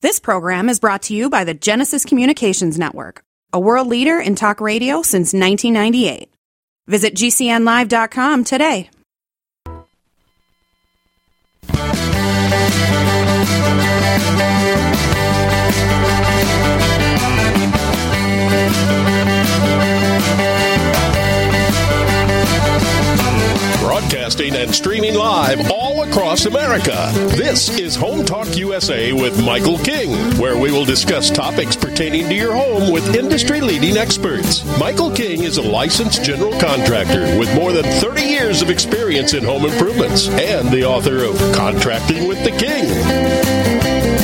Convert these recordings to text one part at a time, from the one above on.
This program is brought to you by the Genesis Communications Network, a world leader in talk radio since 1998. Visit GCNlive.com today. Broadcasting and streaming live all across America. This is Home Talk USA with Michael King, where we will discuss topics pertaining to your home with industry-leading experts. Michael King is a licensed general contractor with more than 30 years of experience in home improvements and the author of Contracting with the King.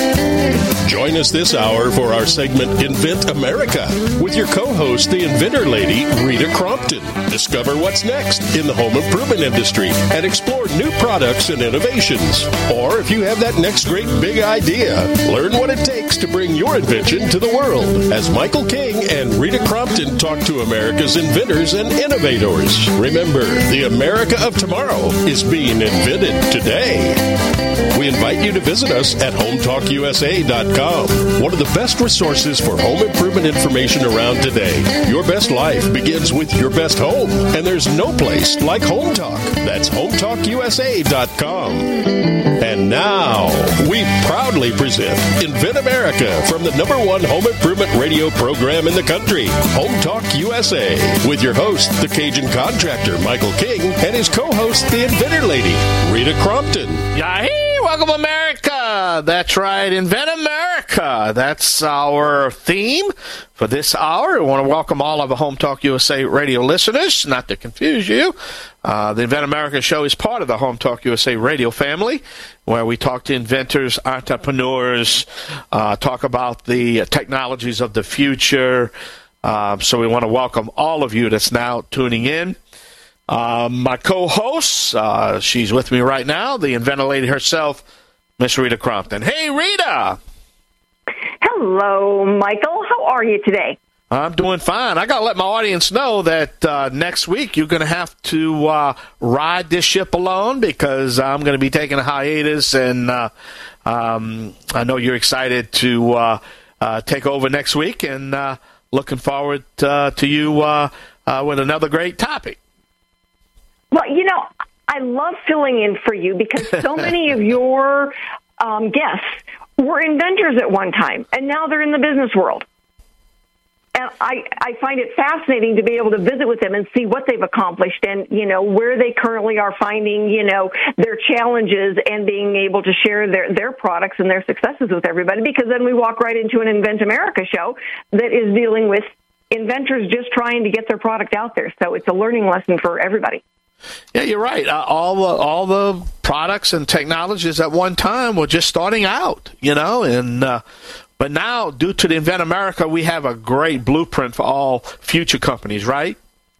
Join us this hour for our segment Invent America with your co-host, the inventor lady, Rita Crompton. Discover what's next in the home improvement industry and explore new products and innovations. Or if you have that next great big idea, learn what it takes to bring your invention to the world as Michael King and Rita Crompton talk to America's inventors and innovators. Remember, the America of tomorrow is being invented today. We invite you to visit us at HomeTalkUSA.com. One of the best resources for home improvement information around today. Your best life begins with your best home, and there's no place like Home Talk. That's HomeTalkUSA.com. And now, we proudly present Invent America from the #1 home improvement radio program in the country, Home Talk USA, with your host, the Cajun contractor, Michael King, and his co-host, the inventor lady, Rita Crompton. Yahee! Welcome, America! That's right, Invent America. That's our theme for this hour. I want to welcome all of the Home Talk USA radio listeners, not to confuse you. The Invent America show is part of the Home Talk USA radio family, where we talk to inventors, entrepreneurs, talk about the technologies of the future. So we want to welcome all of you that's now tuning in. My co-host, she's with me right now, the inventor lady herself, Miss Rita Crompton. Hey, Rita! Hello, Michael. How are you today? I'm doing fine. I got to let my audience know that next week you're going to have to ride this ship alone because I'm going to be taking a hiatus, and I know you're excited to take over next week, and looking forward to you with another great topic. Well, you know, I love filling in for you because so many of your guests were inventors at one time, and now they're in the business world. And I find it fascinating to be able to visit with them and see what they've accomplished and, you know, where they currently are finding, you know, their challenges and being able to share their products and their successes with everybody, because then we walk right into an Invent America show that is dealing with inventors just trying to get their product out there. So it's a learning lesson for everybody. Yeah, you're right. All the products and technologies at one time were just starting out, you know, and but now, due to the Invent America, we have a great blueprint for all future companies, right?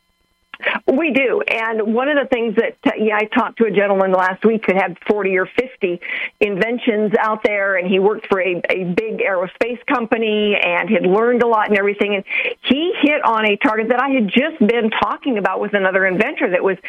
We do. And one of the things that, I talked to a gentleman last week who had 40 or 50 inventions out there, and he worked for a big aerospace company and had learned a lot and everything. And he hit on a target that I had just been talking about with another inventor that was,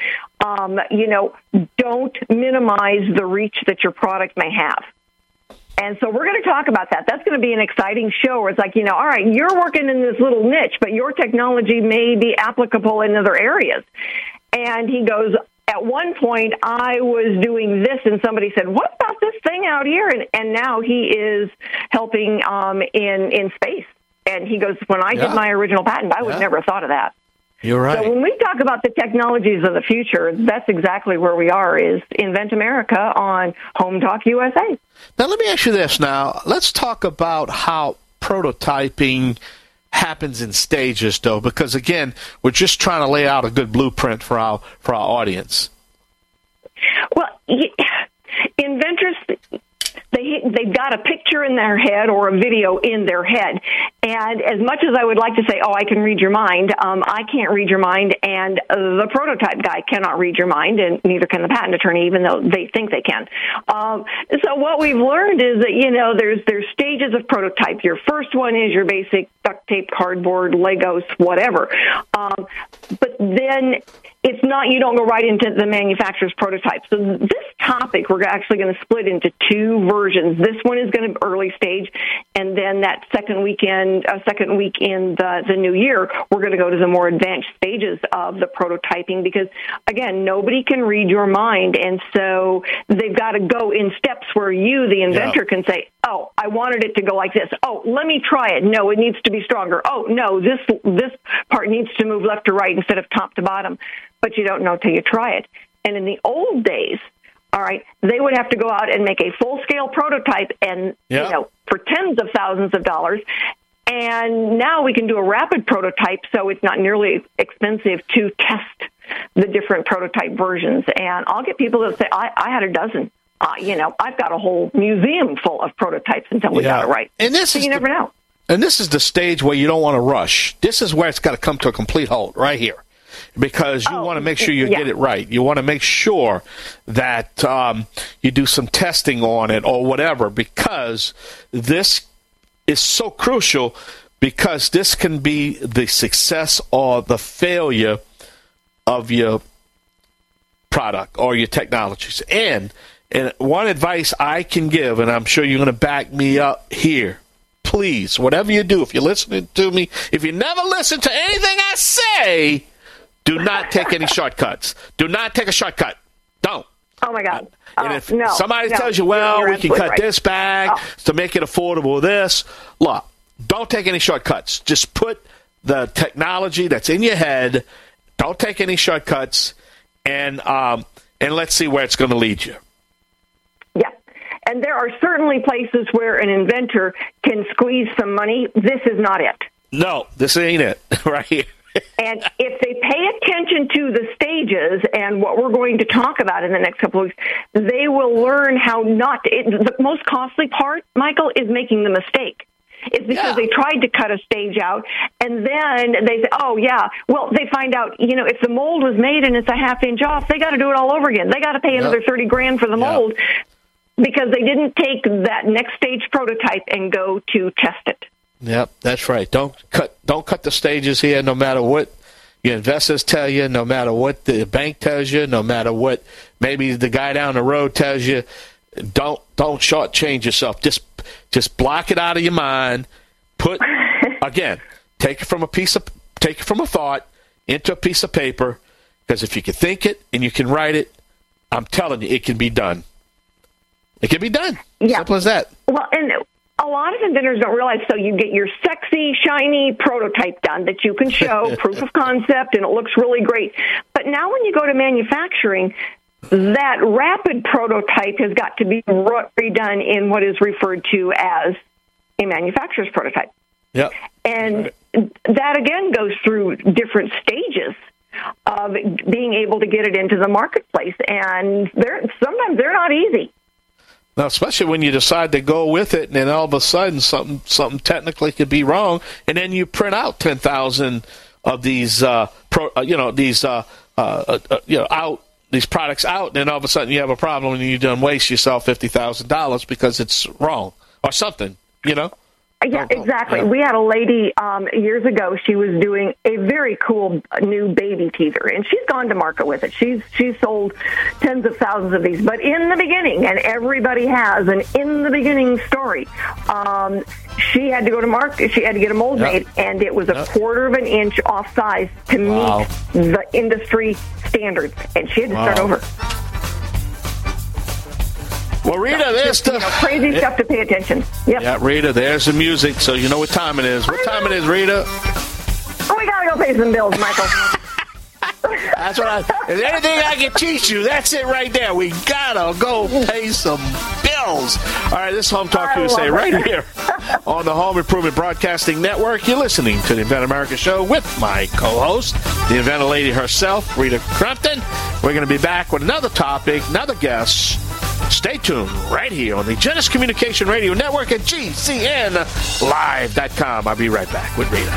don't minimize the reach that your product may have. And so we're going to talk about that. That's going to be an exciting show where it's like, you know, all right, you're working in this little niche, but your technology may be applicable in other areas. And he goes, at one point, I was doing this, and somebody said, what about this thing out here? And now he is helping in space. And he goes, when I did my original patent, I would never have thought of that. You're right. So when we talk about the technologies of the future, that's exactly where we are, is Invent America on Home Talk USA. Now, let me ask you this now. Let's talk about how prototyping happens in stages, though, because, again, we're just trying to lay out a good blueprint for our audience. Well, inventors, they've got a picture in their head or a video in their head, And as much as I would like to say, I can read your mind, I can't read your mind, and the prototype guy cannot read your mind, and neither can the patent attorney, even though they think they can. So what we've learned is that, there's stages of prototype. Your first one is your basic duct tape, cardboard, Legos, whatever. But then it's not, you don't go right into the manufacturer's prototype. So this topic, we're actually going to split into two versions. This one is going to be early stage, and then that second week in the new year, we're going to go to the more advanced stages of the prototyping because, again, nobody can read your mind, and so they've got to go in steps where you, the inventor, can say, I wanted it to go like this. Let me try it. No, it needs to be stronger. No, this part needs to move left to right instead of top to bottom. But you don't know till you try it. And in the old days, they would have to go out and make a full-scale prototype and, for tens of thousands of dollars. And now we can do a rapid prototype, so it's not nearly expensive to test the different prototype versions. And I'll get people that say, I had a dozen. I've got a whole museum full of prototypes until we got it right. And this is never know. And this is the stage where you don't want to rush. This is where it's got to come to a complete halt right here. Because you want to make sure you get it right. You want to make sure that you do some testing on it or whatever, because this is so crucial, because this can be the success or the failure of your product or your technologies. And one advice I can give, and I'm sure you're going to back me up here, please, whatever you do, if you're listening to me, if you never listen to anything I say, do not take any shortcuts. Do not take a shortcut. Don't. Oh, my God. And if somebody tells you, we can cut this back to make it affordable, look, don't take any shortcuts. Just put the technology that's in your head. Don't take any shortcuts, and let's see where it's going to lead you. Yeah. And there are certainly places where an inventor can squeeze some money. This is not it. No, this ain't it right here. And if they pay attention to the stages and what we're going to talk about in the next couple of weeks, they will learn how not to. The most costly part, Michael, is making the mistake. It's because they tried to cut a stage out, and then they say, they find out, if the mold was made and it's a half-inch off, they got to do it all over again. They got to pay another $30,000 for the mold because they didn't take that next stage prototype and go to test it. Yep, that's right. Don't cut the stages here, no matter what your investors tell you, no matter what the bank tells you, no matter what maybe the guy down the road tells you. Don't shortchange yourself. Just block it out of your mind. Take it from a thought into a piece of paper, because if you can think it and you can write it, I'm telling you, it can be done. It can be done. Yeah. Simple as that. Well, and a lot of inventors don't realize, so you get your sexy, shiny prototype done that you can show, proof of concept, and it looks really great. But now when you go to manufacturing, that rapid prototype has got to be redone in what is referred to as a manufacturer's prototype. Yep. And that, again, goes through different stages of being able to get it into the marketplace. And sometimes they're not easy. Now, especially when you decide to go with it, and then all of a sudden something technically could be wrong, and then you print out 10,000 of these these products out, and then all of a sudden you have a problem, and you done waste yourself $50,000 because it's wrong or something, Yeah, exactly. Yeah. We had a lady years ago. She was doing a very cool new baby teether, and she's gone to market with it. She's sold tens of thousands of these. But in the beginning, and everybody has an in the beginning story, she had to go to market. She had to get a mold made, and it was a quarter of an inch off size to meet the industry standards, and she had to start over. Well, Rita, there's crazy stuff to pay attention. Yep. Yeah, Rita, there's the music, so you know what time it is. What time it is, Rita? Oh, we gotta go pay some bills, Michael. That's what if there's anything I can teach you, that's it right there. We gotta go pay some bills. All right, this is Home Talk USA right here on the Home Improvement Broadcasting Network. You're listening to the Invent America Show with my co-host, the inventor lady herself, Rita Crumpton. We're going to be back with another topic, another guest, Stay tuned right here on the Genesis Communication Radio Network at GCNlive.com. I'll be right back with Rita.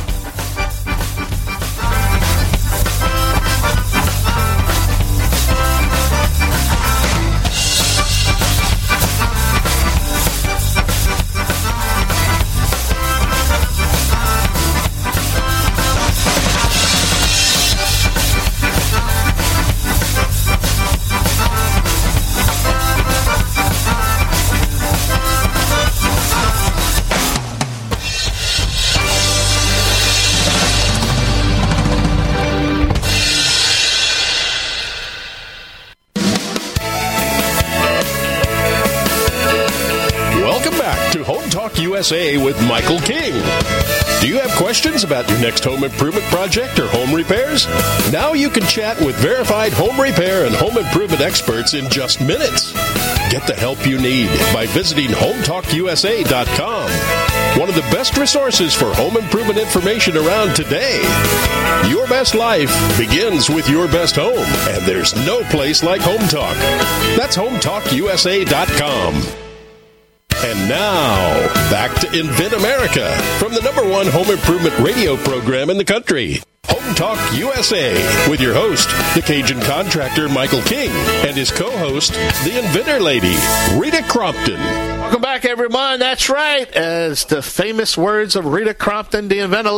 USA with Michael King. Do you have questions about your next home improvement project or home repairs? Now you can chat with verified home repair and home improvement experts in just minutes. Get the help you need by visiting HometalkUSA.com. One of the best resources for home improvement information around today. Your best life begins with your best home, and there's no place like Home Talk. That's HometalkUSA.com. And now, back to Invent America from the #1 home improvement radio program in the country, Home Talk USA, with your host, the Cajun contractor Michael King, and his co-host, the Inventor Lady, Rita Crompton. Welcome back, everyone. That's right. As the famous words of Rita Crompton, the Inventor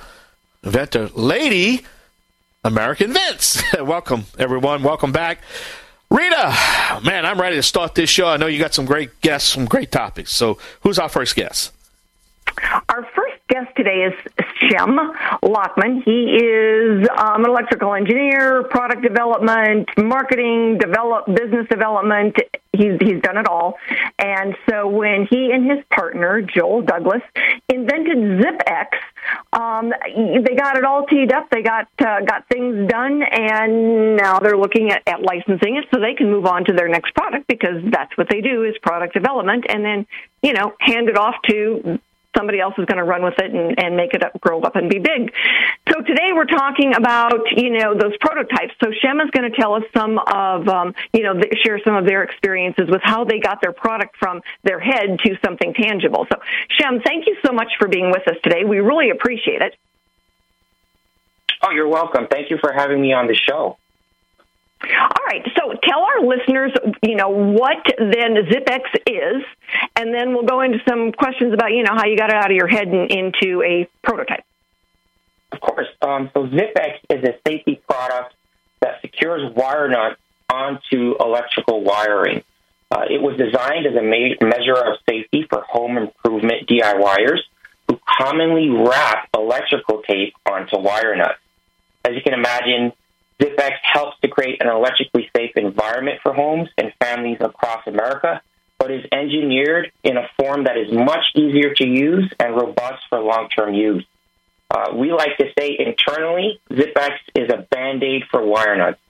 Lady, American Vince. Welcome, everyone. Welcome back. Rita, man, I'm ready to start this show. I know you got some great guests, some great topics. So who's our first guest? Our first guest today is Shem Lockman. He is an electrical engineer, product development, marketing, business development. He's done it all. And so when he and his partner, Joel Douglas, invented ZipX, they got it all teed up. They got things done, and now they're looking at licensing it so they can move on to their next product, because that's what they do, is product development, and then, hand it off to somebody else is going to run with it and make it grow up and be big. So today we're talking about, those prototypes. So Shem is going to tell us some of, share some of their experiences with how they got their product from their head to something tangible. So Shem, thank you so much for being with us today. We really appreciate it. Oh, you're welcome. Thank you for having me on the show. All right, so tell our listeners, what then ZipX is, and then we'll go into some questions about, how you got it out of your head and into a prototype. Of course. So ZipX is a safety product that secures wire nuts onto electrical wiring. It was designed as a measure of safety for home improvement DIYers who commonly wrap electrical tape onto wire nuts. As you can imagine, ZipX helps to create an electrically safe environment for homes and families across America, but is engineered in a form that is much easier to use and robust for long-term use. We like to say internally, ZipX is a Band-Aid for wire nuts.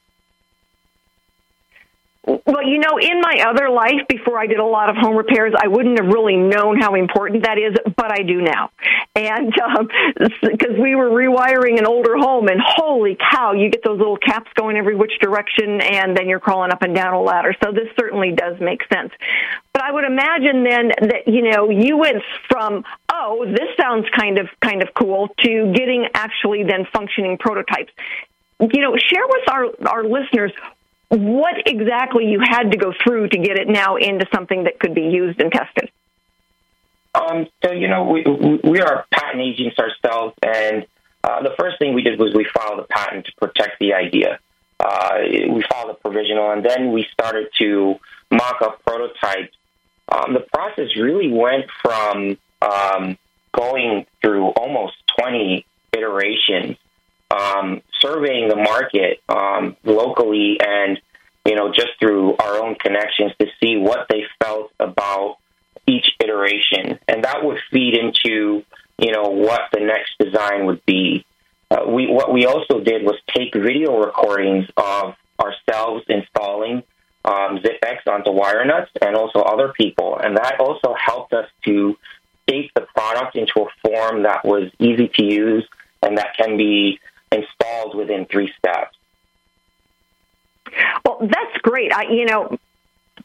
Well, in my other life, before I did a lot of home repairs, I wouldn't have really known how important that is, but I do now. And because we were rewiring an older home, and holy cow, you get those little caps going every which direction, and then you're crawling up and down a ladder. So this certainly does make sense. But I would imagine then that, you went from, this sounds kind of cool, to getting actually then functioning prototypes. Share with our listeners what exactly you had to go through to get it now into something that could be used and tested. We are patent agents ourselves, and the first thing we did was we filed a patent to protect the idea. We filed a provisional, and then we started to mock up prototypes. The process really went from going through almost 20 iterations, surveying the market locally and, just through our own connections to see what they felt about each iteration. And that would feed into, what the next design would be. What we also did was take video recordings of ourselves installing ZipX onto wire nuts and also other people. And that also helped us to shape the product into a form that was easy to use and that can be installed within 3 steps. Well, that's great.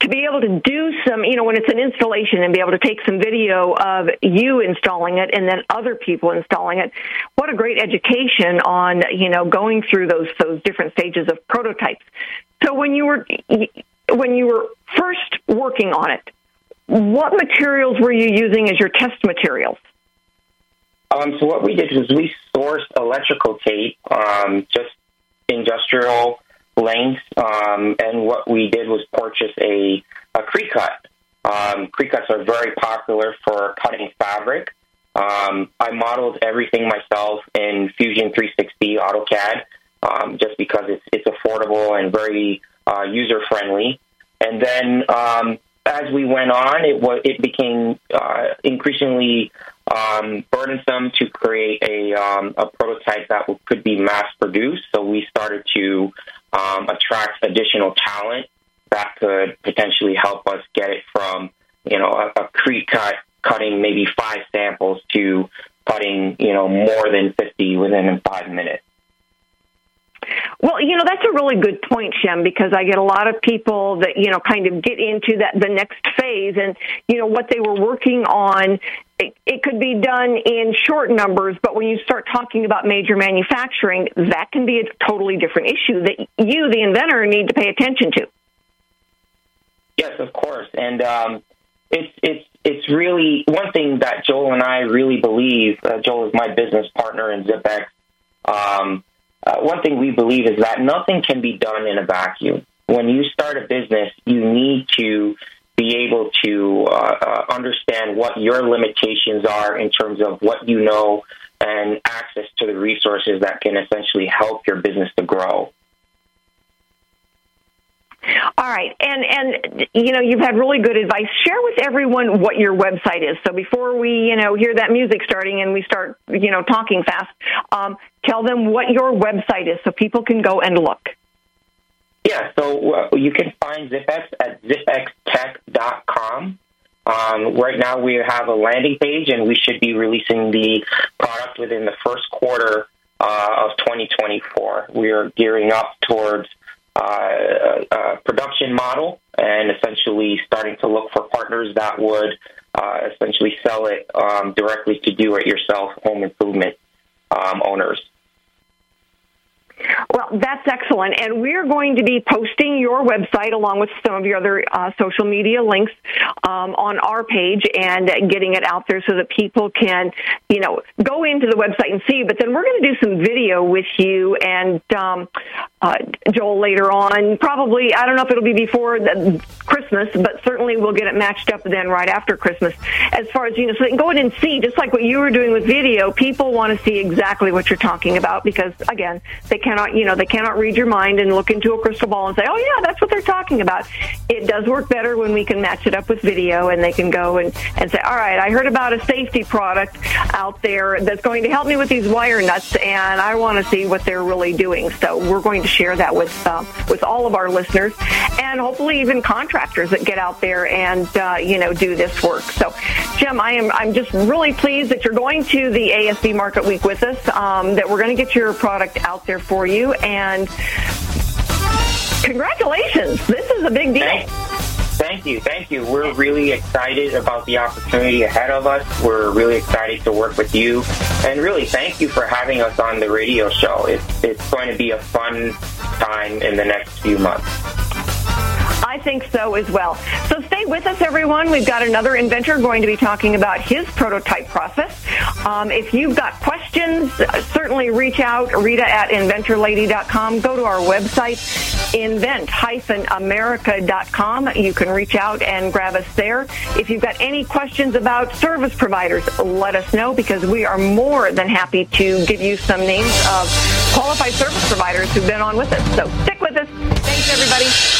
to be able to do some, when it's an installation and be able to take some video of you installing it and then other people installing it, what a great education on, going through those different stages of prototypes. So when you were first working on it, what materials were you using as your test materials? So what we did was we sourced electrical tape, just industrial lengths, and what we did was purchase a Cricut. Cricuts are very popular for cutting fabric. I modeled everything myself in Fusion 360 AutoCAD, just because it's affordable and very user-friendly. And then as we went on, it became increasingly burdensome to create a prototype that could be mass-produced. So we started to attract additional talent that could potentially help us get it from, a Cricut cutting maybe 5 samples to cutting, more than 50 within 5 minutes. Well, that's a really good point, Shem, because I get a lot of people that, kind of get into the next phase and, what they were working on, it could be done in short numbers, but when you start talking about major manufacturing, that can be a totally different issue that you, the inventor, need to pay attention to. Yes, of course. And it's really one thing that Joel and I really believe. Joel is my business partner in ZipX. One thing we believe is that nothing can be done in a vacuum. When you start a business, you need to be able to understand what your limitations are in terms of what you know and access to the resources that can essentially help your business to grow. All right. And you've had really good advice. Share with everyone what your website is. So before we, hear that music starting and we start, talking fast, tell them what your website is so people can go and look. Yeah, so you can find ZipX at zipxtech.com. Right now we have a landing page, and we should be releasing the product within the first quarter of 2024. We are gearing up towards a production model and essentially starting to look for partners that would essentially sell it directly to do-it-yourself home improvement owners. Well, that's excellent. And we're going to be posting your website along with some of your other social media links on our page and getting it out there so that people can, go into the website and see. But then we're going to do some video with you and Joel later on. Probably, I don't know if it'll be before Christmas, but certainly we'll get it matched up then right after Christmas. As far as, so they can go in and see, just like what you were doing with video, people want to see exactly what you're talking about because, again, they cannot read your mind and look into a crystal ball and say, oh, yeah, that's what they're talking about. It does work better when we can match it up with video and they can go and say, all right, I heard about a safety product out there that's going to help me with these wire nuts, and I want to see what they're really doing. So we're going to share that with all of our listeners and hopefully even contractors that get out there and, do this work. So, Jim, I'm just really pleased that you're going to the ASB Market Week with us, that we're going to get your product out there for you, and congratulations. This is a big deal. Thank you. We're really excited about the opportunity ahead of us. We're really excited to work with you, and really thank you for having us on the radio show. It's going to be a fun time in the next few months. I think so as well. So stay with us, everyone. We've got another inventor going to be talking about his prototype process. If you've got questions, certainly reach out, Rita at inventorlady.com. Go to our website, invent-america.com. You can reach out and grab us there. If you've got any questions about service providers, let us know because we are more than happy to give you some names of qualified service providers who've been on with us. So stick with us. Thanks, everybody.